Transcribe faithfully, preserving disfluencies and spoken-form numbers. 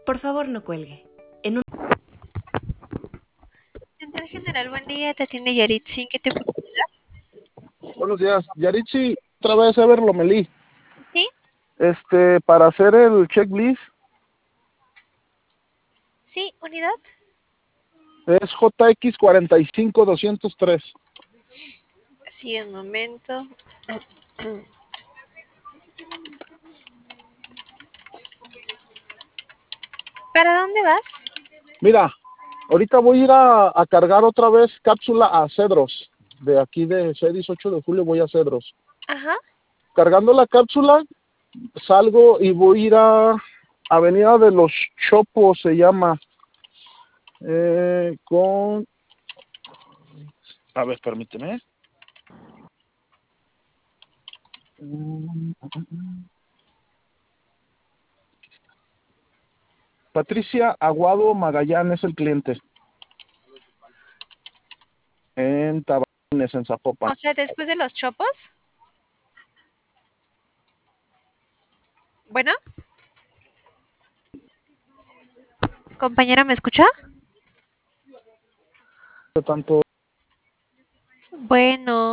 Por favor, no cuelgue. En un... Central General, buen día, te atiende Yaritzi, ¿qué te puedo ayudar? Buenos días, Yaritzi, otra vez Ever Lomelí. ¿Sí? Este, para hacer el checklist ¿Sí? ¿Unidad? es J X cuatro cinco dos cero tres. Sí, un momento. ¿Para dónde vas? Mira, ahorita voy a ir a, a cargar otra vez cápsula a Cedros. De aquí de seis ocho de julio voy a Cedros. Ajá. Cargando la cápsula, salgo y voy a ir a Avenida de los Chopos, se llama. Eh, con... A ver, permíteme. Patricia Aguado Magallán es el cliente. En Tabanes, en Zapopan. O sea, después de los chopos. Bueno, compañera, ¿me escucha? Tanto Bueno.